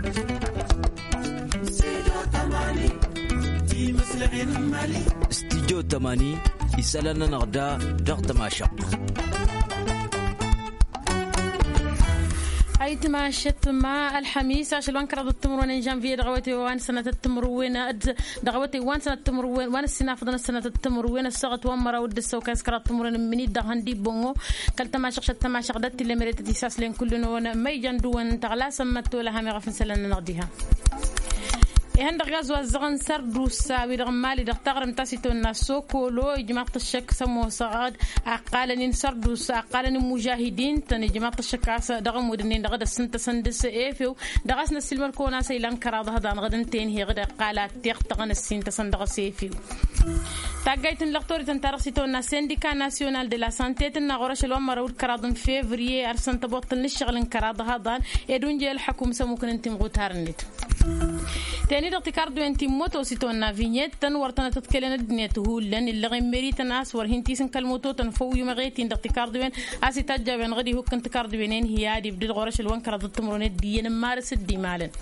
استديو 80 يسألنا نغدا ضغط ماشق أي تماشت مع الحميس عشان وان كرد التمرون جانفي دغوتي وان سنة التمرون دغوتي وان سنة التمرون وان السنة فضنا سنة التمرون الصغت وان مرا ود السوكان سكرات التمرون مني دغندي بونغو كل تماشق شت تماشق دت اللي مريت تيساس لين كلنا وانا ما يجندو وان تغلا سمت ولا هم يغفن سلنا نغديها هند غاز وزغن سردو ساوي دغمالي دغتغرم تاسيتونا سوكولو جماعة الشك سمو صغاد أقالني سردو أقالني مجاهدين تاني جماعة الشك عسى دغم ودنين دغد السنت سندس إيفيو دغسنا السلم كونا سيلان كراد هذا غدن تين غدا قالات تغتغن السنت سندغ سيفيو تاجيت اللقطوري تنترسيتونا سينديكا ناسيونال دي لا سانتي تنغورش الومر ود كرادن فيفري ارسن تبطل نشغل كراد هذا يدونجي الحكومه سموكن انتم غوتارنيت تاني دقتكاردو انتي موتو سيتونا فينيت تنورتنا تتكلنا دنيته لن اللي غمري تناس ورهنتي سن كلموتو تنفو يمغيتين دقتكاردو ان اسي تجابن غدي هو كنت كاردو بينين هي دي بدل غورش الوان كراد التمرون دي مارس دي مالن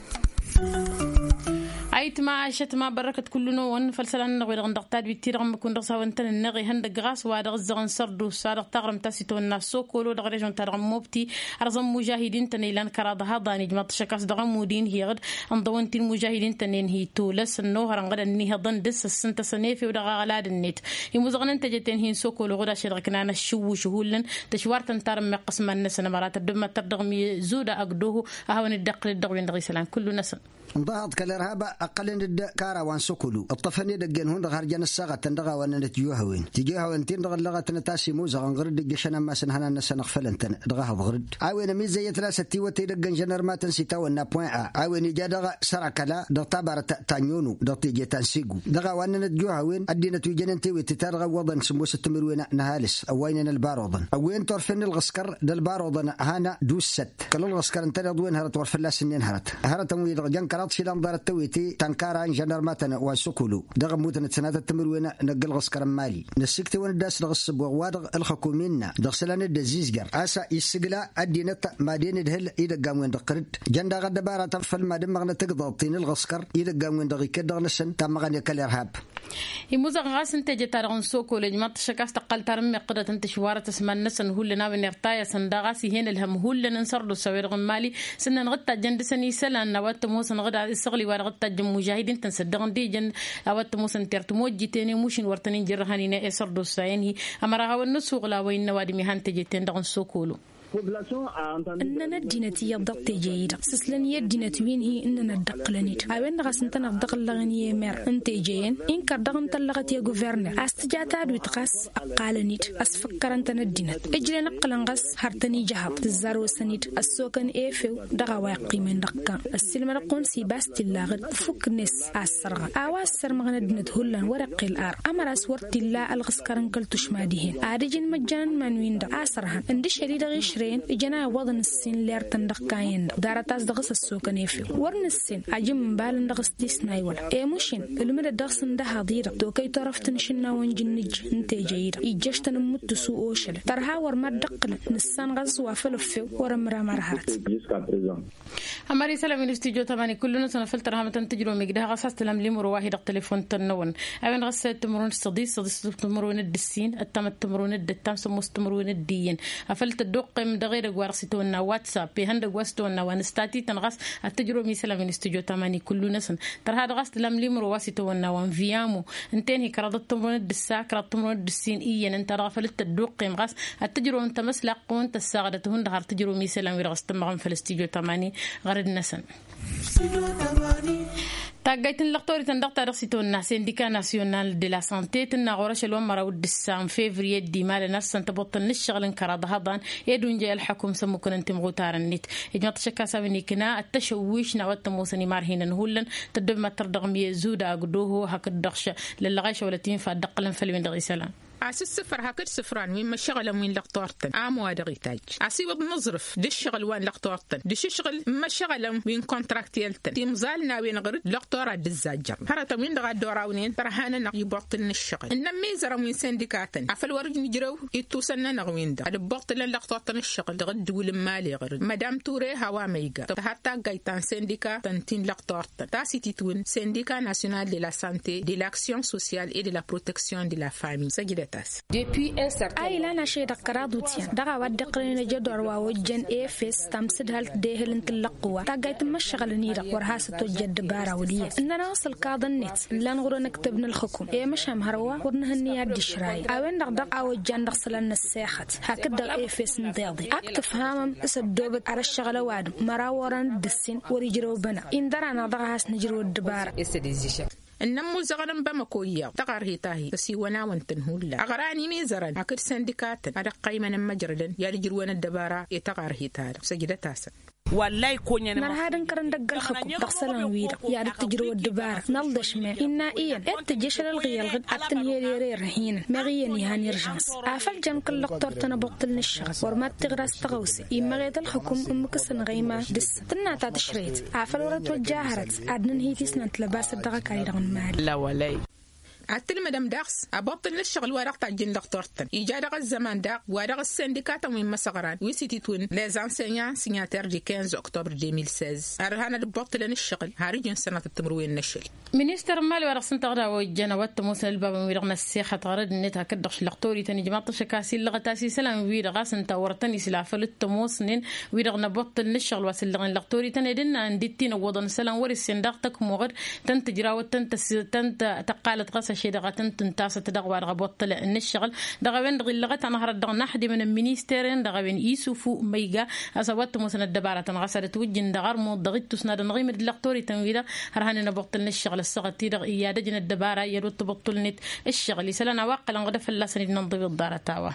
أيت ما عشت ما بركة كلنا ون فلسلان نغير غندقتاد بيتير غم بكون رصا وانتن النغي هند غاس وادغ الزغن سردو صادق تغرم تاسيتو الناس سوكولو دغريجون ترغم موبتي أرزم مجاهدين تنيلان كراد هذا نجمة شكاس دغم مودين هي غد انضوانتي المجاهدين تنين هي تولس النوهر غدا اني هضن دس السنت سنيفي ودغا غلاد النت يمزغن انت جتين هي سوكولو غدا شركنا انا شو شهولن تشوار تنترم قسم الناس مرات الدم تردغمي زودا اقدوه اهون الدقل الدغوين دغي سلام كل ناس ضغط كالإرهاب أقل ند كاروان سكولو الطفني دجن هون خارجنا الساعة تندغى وأن نتجوها وين تندغى اللغة تنتاسي موزة غرد دجشنا ما سنهنا الناس نغفلن دغاها بغرد عاوين ميزة ثلاثة تيوة دجن جنر ما تنسيتا ونا بوين عاوين جادغ سركلا دغتابر تانيونو دغتي تنسيجو دغى وأن نتجوها وين أدينا تيجن تيوي تترغى وضن سموس التمروين نهالس أوين الباروضن أوين طرفن الغسكر دالباروضن هانا دوست كل الغسكر انت دوين هرت ورفلا سنين هرت ويدغ كرات شيلان دار التويتي تنكارا جنر ماتنا وسكولو دغم موتنا سنة التمروين نقل غسكر مالي نسكتي ونداس دغصب ووادغ الحكومينا دغسلان الدزيزجر اسا يسقلا ادينت مادين دهل اذا قام وين دقرد جندا غدا بارا تفل ما دمغنا تقضطين الغسكر اذا قام وين دغ كدغ نسن تمغني كالارهاب يموزغ غاس انت جتارغن سوكولو جماعه شكاس تقل ترم قدره انت شواره تسمى نسن هولنا بنرتايا سندغاسي هنا الهم هولنا نصرلو سوير مالي سنن غتا جندسني سلان نوات موسن غدا السغلي ورغت مجاهدين تنصدقن دي جن اوت موسن ترتموجي تاني موشن ورتنين جرهاني نا اسردو سايني امرها والنسوق لا وين نوادي مهان تجيتين دغن سوكولو إننا دينتي يضبط جيد سسلني دينتي وين هي إننا دقلنيت أوين غسنتنا دقل لغني مر أنت جين إن كردغن تلغت يا غوفرنر أستجعت عدو تقاس أقالنيت أسفكر أنتنا دينت أجل نقلن غس هرتني جهب تزارو سنيت السوكن إيفو دغا واقي من دقا السلم رقون سيباست اللاغد فك نس أسرغ أواس سرمغنا دينت هلن ورق الأر أمر أسورت الله الغسكرن كلتش ماديهن أرجن مجان من وين دا أسرها عندي شريد غيش إجنا وضن السن لير تندقاين دارتاز دغس السوق نيفي ورن السن عجم بالن دغس ديسناي ولا إيموشين المدة دغسن ده هضيرة دوكي طرف تنشنا ونجنج انت جيرة إيجاش تنمت سوء أوشل ترها ورما دقل نسان غز وافلفو ورمرا مرهرت أماري سلام من استيجو تماني كلنا سنفلتر هم تنتجروا مقدها غساس تلم لي مرواه دق تليفون تنون أبين غسات تمرون الصديس تمرون الدسين التم تمرون الدتام سموس تمرون الدين أفلت الدق من دغير غوارسيتونا واتساب بهند غواستونا ونستاتي تنغس التجربة مثلا من استوديو تماني كلنا سن ترى هذا غاست لم لي مرواسيتونا وانفيامو انتين هي كرادت تمرون الدسا كرادت تمرون الدسين إيا انت غفلت الدق مغس التجربة انت مسلق وانت الساغدتهن دغار تجربة مثلا ويرغست مغم في الاستوديو تماني غرد نسن تاجيت اللقطوري تندقت رصيتونا سينديكا ناسيونال دي لا سانتي تنغورش الومر ود السام فيفري دي مال ناس تبطل نشغل انكراد هضان يدون جاي الحكم سموكن انت مغوتار النت اجنا تشكا سابني كنا التشويش نوات موسني مارهين نهولن تدب ما تردغم يزود اقدوه هك الدغش للغاش ولا تنفع دقلن فلمن دغي سلام عسس سفر هكذا سفران وين ما شغل وين لقطارتن وادغي تاج عسيب بنظرف دي الشغل وين لقطارتن دي شغل ما شغل وين كونتراكتيلتن تيم زالنا وين غرد لقطارة دزاجر هرتا وين دغا دوراونين ترهانا نقيبوطن الشغل إنما يزرا وين سندكاتن عفل ورج نجرو يتوسنا نغوين دا هذا بوطن لقطارتن الشغل دغد دول مالي غرد مدام توري هوا ميغا حتى غايتان سندكا تنتين لقطارتن تاسي تيتون سندكا ناسيونال دي لا سانتي دي لاكسيون سوسيال اي دي لا بروتكسيون دي لا فامي سجدتاس أي لا نشيء دكرادوتيا دعوا ودقرين جدور ووجن إفس تمسد هالدهل انت اللقوة تاجيت مشغل نيرة ورهاسة تجد بارا ودية إننا وصل قاض النت لا نقول نكتبنا الحكم إيه مش هم هروا ورنه النياد الشراي أوين دق أو جن دخل لنا الساحة هكذا إفس نضيضي أكتف هامم سدوبت على الشغل واد مراوران دسين وريجرو بنا إن درنا ضعاس نجرو الدبارة النمو زغرن بمكوية تقاره تاهي تسيونا وانتنهول لا أغراني ميزرن أكد سندكات هذا قيمة مجردن يالجروان الدبارة يتقاره تاهي سجدة تاسا والله كوني نرهادن كرن دقل خكم دخسلن ويدا يعني تجرو الدبار نلدش ما إنا إيان التجشل الغيال غد التنهيري رهين مغياني هاني رجانس عفل جن كل لقطر تنبقتلن الشغل ورما تغراس تغوسي إما غيد الحكم أمكسن غيما دس تناتا تشريت عفل ورد وجاهرت عدنن هيتي سنت لباس الدغا كايدغن مال لا ولاي عتل مدام داخس أبطل للشغل ورق تاجين دكتورتن إيجاد الزمان داق ورق السندكات من مسغران ويسيتون لازانسيان سيناتير دي 15 أكتوبر 2016 أرهانا ببطل الشغل هارجين سنة التمروين نشل منيستر مالي ورق سنتغدا وجنا واتموسن الباب ويرغنا السيخة تغرد النت هكدخش لقطوري تاني جماعة شكاسي لغة تاسي سلام ويرغا سنتا ورتني سلافل التموسنين ويرغنا بطل الشغل واسلغن لقطوري تاني دنا عندتين وضن سلام وري السنداقتك مغر تنتجراوة تنت تقالت غسا شيء دغتن تنتاسة دغوار غبطل النشغل دغوين دغلغت أنا هرد دغ نحد من المينيستيرين دغوين إيسوفو ميجا أصوات مسنا الدبارة تنغسرت وجن دغار مود دغت تسناد نغيم اللقطوري تنويدا هرهن نبطل النشغل الصغتي دغ إيادة جن الدبارة يرد تبطل نت الشغل يسلنا واقلا غدف اللسن ننضب الدارة تاوا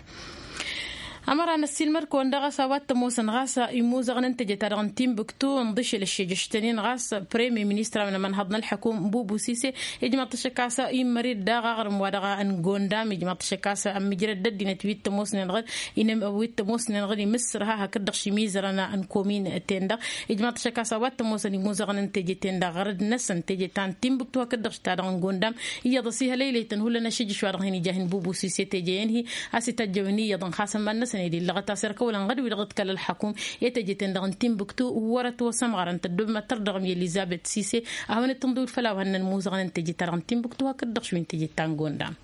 أمرنا السلمرك وندغس وات موسن غاسا يموزغ ننتج ترغن تيمبكتو نضش للشجشتنين غاس بريمي مينستر من هضنا الحكوم بوبو سيسي يجمع تشكاسا يمريد داغا غرم ودغا ان غوندام يجمع تشكاسا ام جرد ددينا تويت موسن غد انم ويت موسن غد مصر ها هكدغ شميزرنا ان كومين تندغ يجمع تشكاسا وات موسن يموزغ ننتج تندغ غرد نسن تجي تان تيمبكتو هكدغ تارغن غوندام يضسيها ليله تنهول نشجش ورغني جاهن بوبو سيسي تجين هي اسي تجوني يضن خاصم من سنيدي اللغة تاسرك ولا غد ولغت كل الحكوم يتجي تندغن تيمبكتو ورت وسمغرن تدب ما تردغم إليزابيث سيسي أهون تنظر فلا وهن الموزغن تجي ترغن تيمبكتو هكذا شو تجي تانغون دام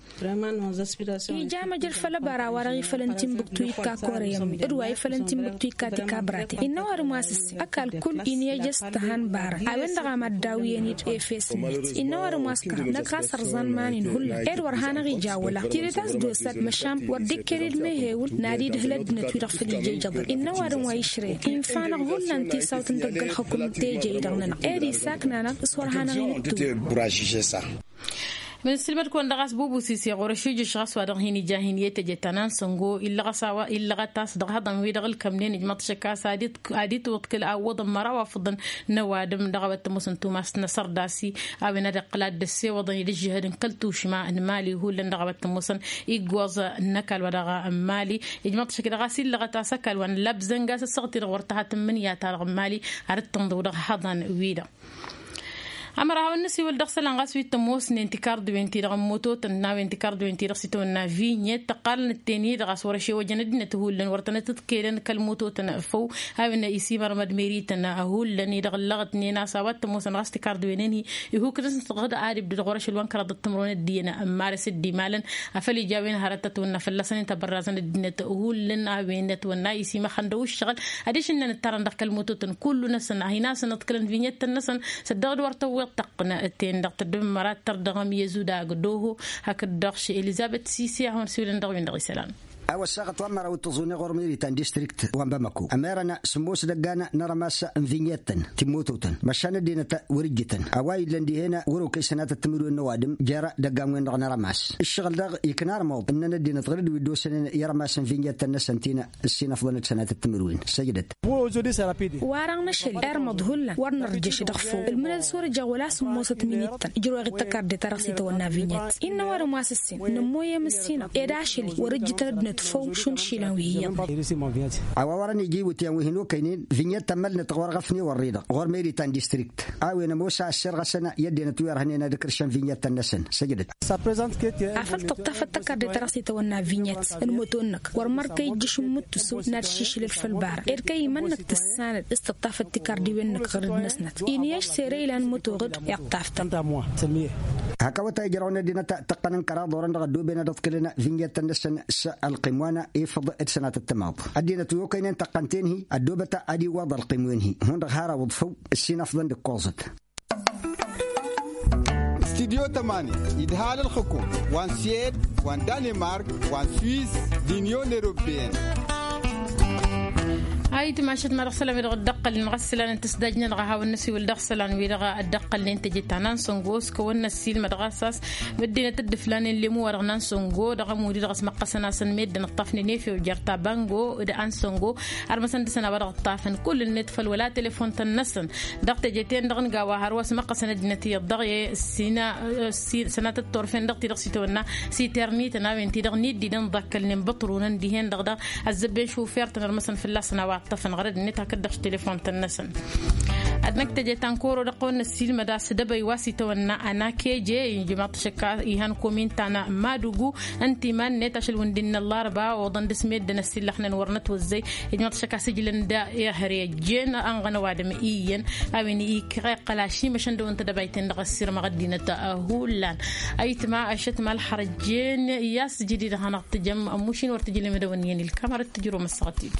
يجامع جل فلا برا ورغي فلن تيمبكتو يكا كوريم إرواي فلن تيمبكتو يكا تكابراتي إنه ورماسس أكل كل إني جستهان بارا أوين دغام الداوية نيت إفيس نيت إنه ورماسكا نكا سرزان مانين هلا إر ورهانا غي جاولا تيريتاس دوسات مشام وديك كريد مهيول نادي دهلد نتويرق في الجي جبر إنه ورم ويشري إن فانا هلا انتي صوت ندق الحكم تيجي دغننا إيري ساكنانا إسورهانا غي نتو من السلمر كون دغاس بوبو سيسي غورشيج شخص ودغهيني جاهينيه تجتنان سنغو الا غساوا الا غتاس دغهدن ويدغل كمنين جمط شكا ساديت وتكل اود مرا وفضن نوادم دغوت مسنتو ماس نصر داسي ابن دقلاد دسي وضن يجهد كلتو شما ان مالي هو لن دغوت مسن يغوز نكال ودغا مالي جمط شكا دغاسي لغتاس كل وان لبزنغاس صغتي ورتها من يا تارغ مالي ارتن دغ حضن ويدا أمرها النسي والدخل لنغاس في التموس ننتكار دوينتي رغم موتو تناو انتكار دوينتي رغسيتو النافينية تقال التاني رغاس ورشي وجندنا تهولن ورتنا تذكيرن كالموتو تنفو هاو إن إيسي مرمد ميري تناهولن يدغلغت نينا ساوات تموس نغاس تكار دوينيني يهو كرسن تغد آري بدغ ورش الوانكرا ضدتمرون الدينا أمارس الدمالا أفلي جاوين هارتتو النفلسن تبرازن الدينا تهولن آوينت ونا إيسي ما خندوش شغل أديش إننا نتران دخل الموتو تن كل نسن هي ناس نتكلن فينيت النسن سدغد ورتو تقنا التين دقت دم مرات تردغم يزودا قدوه هكذا دقش إليزابيث سيسي هون سويلن دغوين دغي سلام أو الساقة ومرة وتزوني غرميري تان ديستريكت وانبامكو أميرنا سموس دقانا نرى ماسا انفينيتن تموتوتن مشان دينا ورجتن أواي لندي هنا ورو كيسنات التمر والنوادم جرى دقام وين نرى ماس الشغل داغ يكنار موض إننا دينا تغرد ويدو سنين يرى ماس انفينيتن نسنتينا السنة فضلت سنات التمروين سجدت وارang نشل أرمض هلا ورنرجش دخفو المنال سور جولا سموسة منيتن جروا غتكار دي ترسيت والنافينيت إن ورا ماسسين نموية مسينا إداشلي ورجتنا بنتفو شون شيلان وهي أوارني جيبوا تيانوهنو كينين فينيت تمل نتغور غفني والريدة غور ميري تان ديستريكت أوين موسى السرغة سنة يدينا توير هنينا ذكرشان فينيت النسن سجدت عفلت طفت تكار دي ترسيت والنافينيت الموتونك ورمركي جيش متسو نارشيش للفلبار إركي منك تساند استطافت تكار دي وينك غرد نسنت إنياش سيريلان موتوغد يقطافت هكا وتاجرون دينا تقنن كرا دورن غدو بين دفكلنا فينيت النسن القموانا يفض سنة التماض الدينا توكينين تقنتين هي الدوبة أدي وضع القموين هي هون هارا وضفو السين أفضل دكوزت استديو 8 إدهال الحكوم وان سيد وان دنمارك وان سويس دينيون أوروبيين هاي تماشت مرسلة من الدقة اللي نغسلان انتسداجنا نغها والنسي والدغسلان ويرغى الدقة اللي انت جتانان سونغوس كون السيل مدغاساس بدينا تدفلان اللي مو ورغنان سونغو دغا مودي دغس مقسنا سنميد نطفني نيفي وجرتا بانغو إذا أن سونغو أرمسن دسنا ورغ الطافن كل النتفل ولا تليفون تنسن دغت جتين دغن قاوا هرواس مقسنا جنتي الضغي السينا سنة الطرفين دغتي دغسيتونا سيترني تناوين تي دغني دي نضكلني بطرون ديهن دغدا الزبين شوفير تنرمسن في الله سنوات طفن غرد نتا كدخ تليفون تنسن أدنك تجي تنكورو دقون السيل مداس دبي واسيتونا أنا كيجي جماعة شكا إيهان كومين تانا ما دوغو أنتي من نتاشل وندين الله ربا وضن دسميد دنا السيل لحنا نورنت وزي جماعة شكا سجلن دا يهري جين أنغنا وادم إيين أوين إيك قلاشي مشان دو أنت دبيتين دغسير مغدينة تأهولان أيت ما أشت ما الحرجين ياس جديد هنا تجم موشين ورتجي مدونيين الكاميرا تجرو مسقطيد